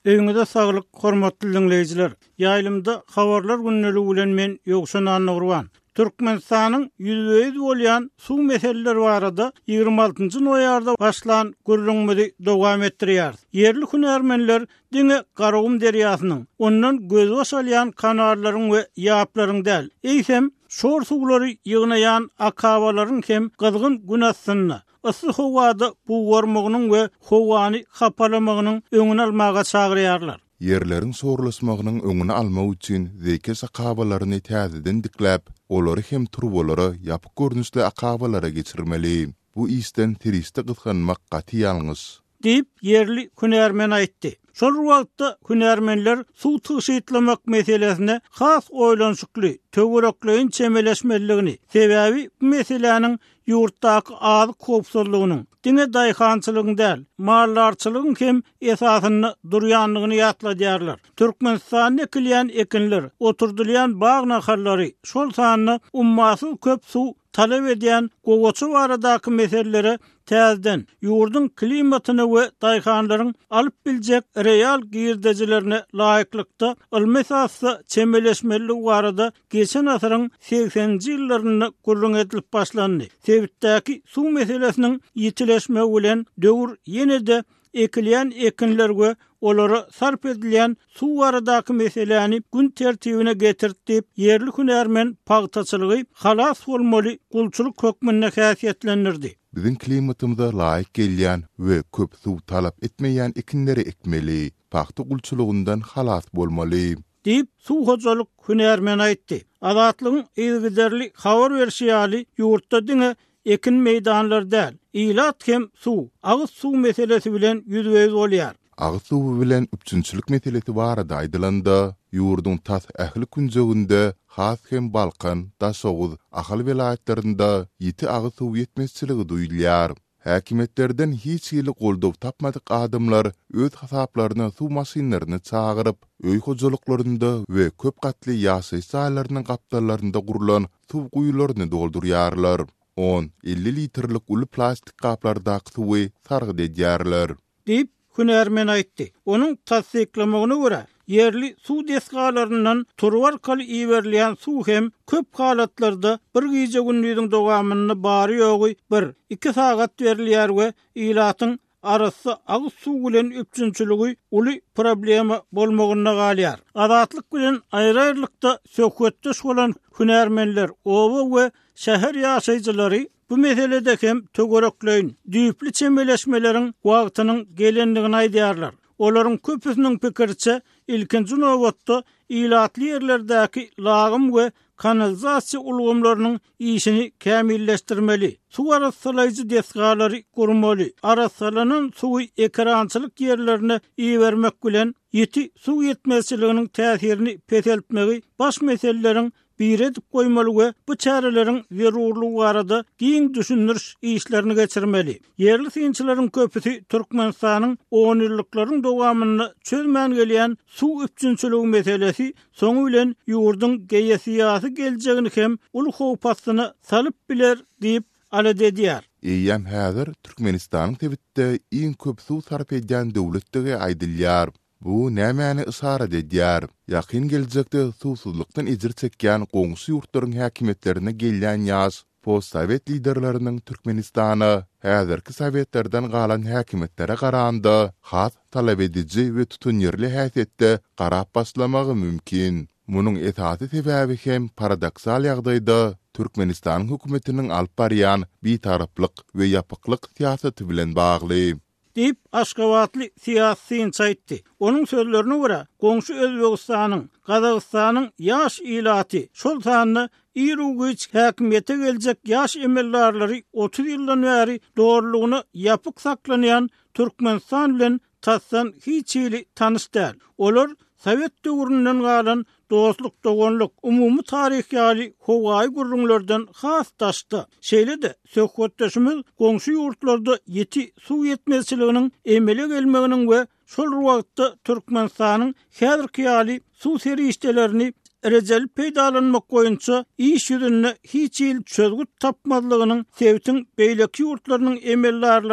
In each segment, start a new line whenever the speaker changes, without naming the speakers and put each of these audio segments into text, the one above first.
Öňüňizde saglyk, hormatly dinleýijiler. Ýaýlymda habarlar günneli bilen men ýokşan anagurwan. Türkmenistanyň ýüzüýiz bolýan suw meseleleri barada 26-njy noýarda başlan gürrüňmedi dowam etdirýär. Yerli hünärmenler diňe Garagum derýasynyň ondan göz başalýan kanarlaryň we ýaplaryň däl, eýsem şor suwlary ýygnaýan akabalaryň hem gyzgyn günasyny ısy howada bu gormagynyň we howany hapalamagynyň öňüni almaga çagyrýarlar.
Yerlerin sorulasmagynyň öňüni almak üçin zeke akabalaryny täzeden dikläp, olary hem turbolary ýapyk görnüşli akabalara geçirmeli. Bu isten teriste gyzganmak gaty ýalňyz
diýip yerli hünärmen aýtdy. Şol wagtda hünärmenler suw tyşytlamak meselesine has oýlanşykly, töwerekleýin çemeleşmeligini, sebäbi bu meseleniň ýurtdaky az kopsuzlygynyň, diňe daýhançylygyň däl, mallarçylygyň hem esasyny durýanlygyny ýatladýarlar. Türkmenistan ekilýän ekinler, oturdylýan bağ naharlary, şol sanyny ummasyz köp suw talep edýän gowaçy baradaky meselelere täzeden ýurdun klimatyny we daýhanlaryň alyp biljek real girdejilerine laýyklykda ylmy-esasy çemeleşmelik barada geçen asyryň 80-nji ýyllaryny gurrun edilip başlandy. Sebitdäki suw meselesiniň ýitileşmegi bilen döwür ýene-de ekilýän ekinler we olara sarp edilýän suw baradaky meseleni gün tertibine getirdi. Yerli hünärmen pagtaçylygy halas bolmaly gulçuluk hökmüne häsiýetlendirdi.
Bizim klimatymyza laýyk gelýän we köp suw talap etmeýän ekinleri ekmeli, paxta gulçulugyndan halas bolmaly
diýip suw hojalyk hünärmen aýtdy. Azatlygyň ýygyderli habar berýäli ýurtda diňe ekin meýdanlary däl, ilat hem suw, agyz suw meselesi bilen ýüzüýiz bolýar.
Agyz suw bilen üçünçilik meselesi barada aýdylanda, ýurdun tas ähli künjeginde has hem Balkan, Daşoğuz, Ahal vilayetlerinde ýiti agyz suw ýetmezçiligi duýulýar. Häkimetlerden hiç ýyly goldaw tapmadyk adamlar öz hasaplaryna suw maşinlerini çagyryp, öý hojalyklarynda we köp gatly ýaşaýy saýlarynyň gapdarlarynda gurulan suw guýularyny doldurýarlar. 10-50 litrlik uly plastik kaplardaky suwy sargyd edýärler
diýip hünärmen aýtdy. Onuň tasdiklamagyna görä, yerli suw desgalaryndan turwarkaly iýerilýän suw hem köp halatlarda bir gije günlüğüň dowamyny bary ýogy 1-2 sagat berilýär we ilatyň arasy agyz suw bilen üçünçiligi uly problema bolmagyna galýar. Azatlyk bilen aýrylykda söhbetdeş bolan hünärmenler owa we şäher ýaşaýjylary bu meselede hem töwerekleýin, düýpli çemeleşmeleriň wagtynyň gelendigini aýdýarlar. Olaryň köpüsiniň pikirçe ilkinji nowatda ilatly ýerlerdäki lagym we kanalizasiýa ulgamlarynyň işini kämilleşdirmeli. Suw arasalaýjy desgalary gurmaly. Arasalanan suwy ekrançylyk ýerlerine iýermek bilen ýeti suw ýetmezçiliginiň täsirini peseltmegi baş meseleleriň bir edip goýmaly we bu çäreleriň zerurlugy barada giň düşündiriş işlerini geçirmeli. Yerli synçylaryň köpüsi Türkmenistanyň 10 ýyllyklaryň dowamyny çözmän gelýän suw üçünçiligi meselesi soňy bilen ýurdun geýesiýasy geljegini hem ulu howpasyny salyp biler diýip alad edýär.
Eýem häzir Türkmenistanyň tebitde iň köp suw sarp edýän döwletdigi aýdylýar. Bu nämäni isarat edýär? Ýakyn geljekde suwsuzlykdan ejir çekýän goňşy ýurtlaryň häkimetlerine gelýän ýaş post-sowet liderleriniň Türkmenistany häzirki sowetlerden galan häkimetlere garanda has talap edici we tutunýarly häsiýetde garap başlamagy mümkin. Munyň esasy sebäbi hem paradoksal ýagdaýda Türkmenistan hökümetiniň alyp barýan bitaraplyk we ýapyklyk siýasaty bilen bagly
diýip Aşgabatly siýasyny çaýtdy. Onuň sözlerine görä, goňşy Özbegistanyň, Gazagystanyň ýaş ilaty şol sanyny ýürügüç häkimete geljek ýaş emellarlary 30 ýyldan bäri dogrulygyny ýapyk saklanýan Türkmenistan bilen tassan hiç ýyly tanys däl. Olar Sowet döwründen galan dostluk, dogonluk, umumy taryh ýaly howaý gurrunlardan has taşdy. Şeýle-de söhbetdeşimiz goňşy ýurtlarda ýeti suw ýetmezçiliginiň emele gelmeginiň we şol wagtda Türkmenistanyň häzirki ýaly suw serişdelerini rejel peýdalanmak goýunça iş ýüzünde hiç ýyl çözgüt tapmadlygynyň Sowetiň beýleki ýurtlarynyň emellarlaryny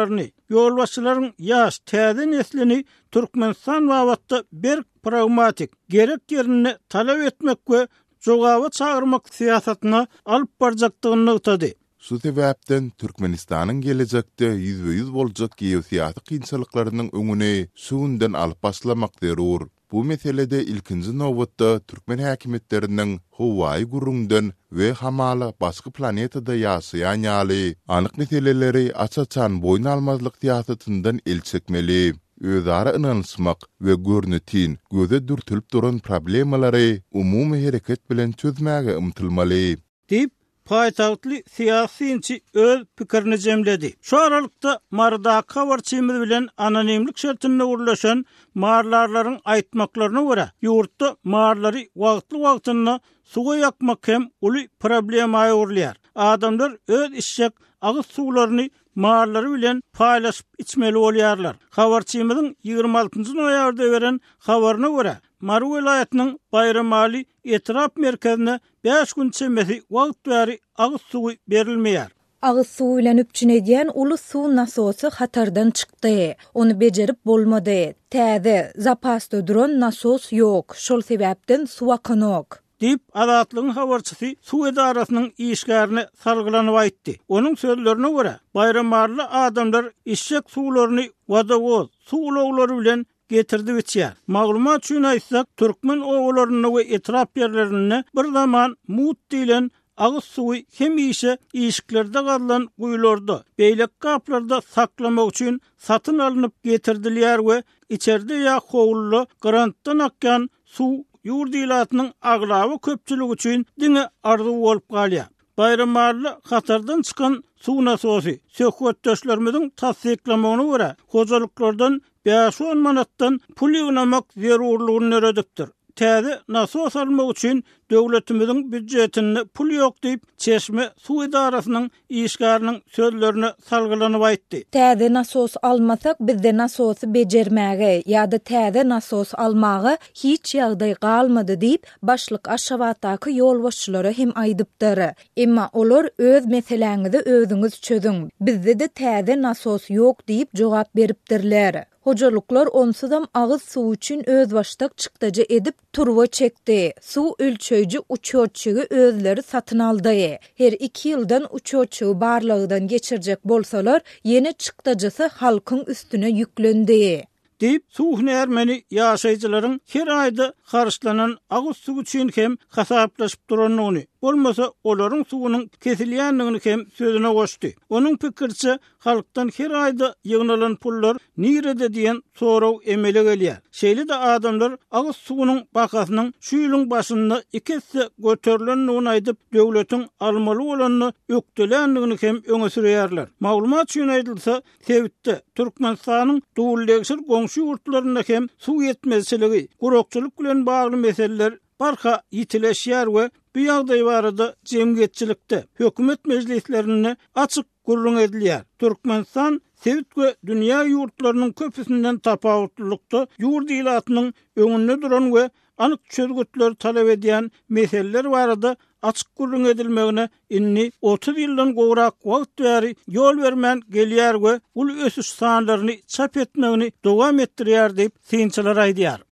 ýolbaşçylaryň ýaş täze neslini Türkmenistan wagtda bir pragmatik gerek yerine talep etmek we jogaby çağırmak siýasatyna alyp barjakdygyny ýetdi.
Şu sebäpden Türkmenistanyň gelecekde ýüzbe-ýüz boljak geosiýasy kynçylyklarynyň öňüne suwundan alyp başlamak zerur. Bu meselede ilkinji nowbatda Türkmen häkimetleriniň Hawaii gurrundan we hamala başga planetada ýaşaýan ýaly anyk meseleleri açaçan boyun almazlyk siýasatyndan el çekmeli. Özara ynanışmak we görnütin göze dürtülip duran problemalary umumy hereket bilen çözmäge umtylmaly.
Dip paýtagtly siýasyçy öz pikirini jemledi. Şu aralykda marda kawarçymyz bilen anonimlik şertine urlaşan marlarlaryň aýtmaklaryna görä, ýurtda marlary wagtly-wagtynda suga ýakmak hem uly problema aýurlýar. Adamlar öz işşek agyz suwlaryny marlary bilen paýlaşyp içmeli bolýarlar. Habarçymyzyň 26-njy noýabrda beren habaryna görä, Maru welaýatynyň Bayramaly etrap merkezine 5 gün çemesi wagt bäri agyz suwy berilmeýär.
Agyz suw bilen üpçün edýän uly suw nasosy hatardan çykdy. Onu bejerip bolmady. Täze zapasda duran nasos ýok. Şol sebäpden suw akanok.
Dip adatlygyň habarçysy suw edarasynyň işgärine salgylanyp aýtdy. Onuň sözlerine görä, bayramarly adamlar işşek suwlaryny wadawoz suwlaglary bilen getirdi biçýär. Maglumat üçin aýtsak, türkmen owlaryny we etrap ýerlerini bir zaman mut diýilen agyz suwy hemişe işiklerde galynan guýlarda, beýlek kaplarda saklamak üçin satyn alınıp getirdilýär we içerde ýa howluly grantdan akýan suw ýurdylatynyň aglawy köpçüligi üçin diňe ardy bolup galýar. Bayramarly hatardan çykan suw nasosy söhbetdeşlerimiziň tasdiklamagyna görä, hojalyklardan 5-10 manatdan pul ýynamak zerurlygyny öredikdir. Täze nasos almak üçin döwletimiziň büdjetinde pul ýok diýip Çeşme suw edarasynyň işgäriniň sözlerine salgylanyp aýtdy.
Täze nasos almasak bizde nasosy bejermäge ýa-da täze nasos almagy hiç ýagdaý galmady diýip başlyk Aşgabatdaky ýolbaşçylary hem aýdypdyr. Emma olar öz meseleňizi özüňiz çözüň. Bizde de täze nasos ýok diýip jogap beripdirler. Hojalyklar onsuzam agyz suw üçin öz başdak çykdaja edip turwa çekdi. Suw ölçöýji uçoççugy özleri satyn aldy. Her 2 ýyldan uçoççugy barlygydan geçirjek bolsalar, ýene çykdajysy halkyň üstüne ýüklendi.
Deyip suw nermeni ýaşaýjylaryň her aýda harçlanan agyz suw üçin hem hasaplaşyp duranyny, bolmasa olaryň suwunyň kesilýändigini hem sözüne goşdy. Onuň pikirçe halkdan her aýda ýygnalan pullar nirede diýen soraw emele gelýär. Şeýle de adamlar agyz suwunyň bakasynyň şu ýylyň başynda 2 hisse göterilendigini aýdyp döwletiň almaly bolanyny ökdelendigini hem öňe sürýärler. Maglumat üçin aýdylsa, Tewitde Türkmenistanyň dowullegşil goňşy ýurtlarynda hem suw ýetmezçiligi, gurokçylyk bilen bagly meseleler barka ýitileşýär we bu ýagdaý barada jemgyýetçilikde hökümet mejlislerini açyk gurrun edilýär. Türkmenistan Tewit we dünýä ýurtlarynyň köpüsinden tapawutlykda ýurdylatynyň öňünde duran we anyk çözgütler talep edýän meseleler barada açyk gurrun edilmegine inni 30 ýyldan gowrak wagt bäri ýol bermän gelýär we ul ösüş sanlaryny çap etmegini dowam etdirýär diýip synçylar aýdýar.